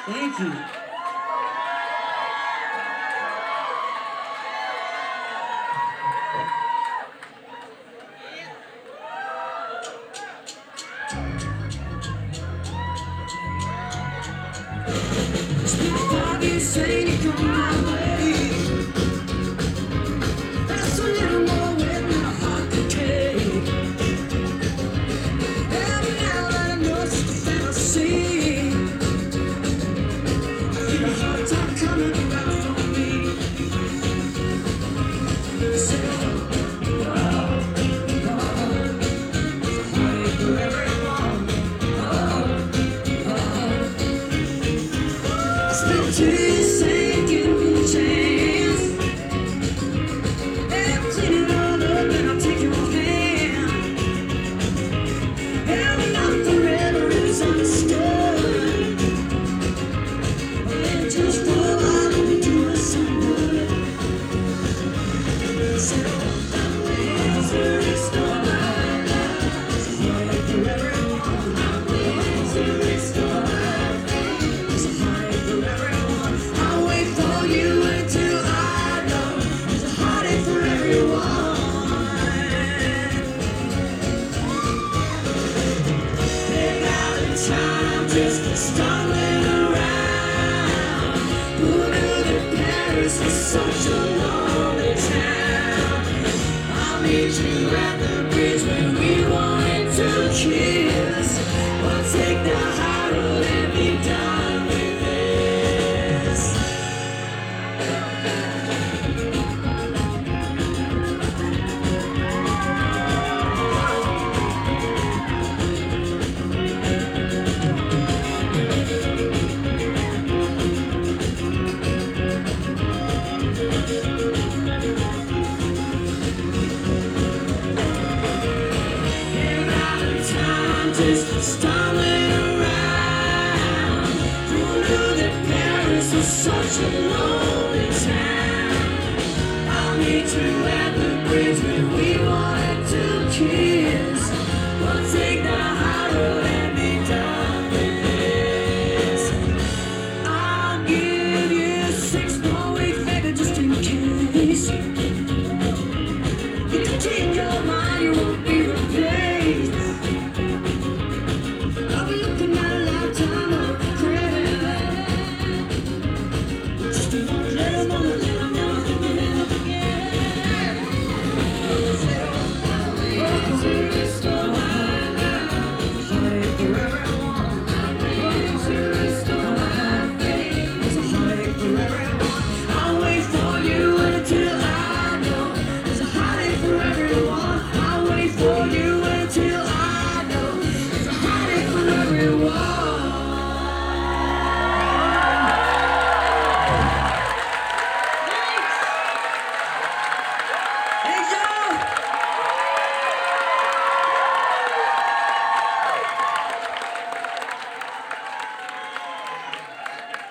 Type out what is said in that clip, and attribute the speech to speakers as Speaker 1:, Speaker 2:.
Speaker 1: Thank you. You say you come my way. That's a little more with my heart decay. Every now that I know it's just a fantasy. I feel a hard time coming back for me. Say, honey, for everyone. Speak to you, say, give me a chance. And clean it all up and I'll take your hand. And not forever is understood. And just for a while we do us some good. So I'm willing to restore my love. Honey for everyone. I'm willing to restore my faith. There's a honey for everyone. I'll wait for you until I know there's a honey for everyone. They're out of time just stumbling around. Who knew that Paris was such a lonely town? I'll meet you at the bridge when we wanted to kiss. We'll take the high road and be done with this. They're out of time just stumbling around. Who knew that Paris was such a lonely town? I'll meet you at the bridge when we wanted to kiss.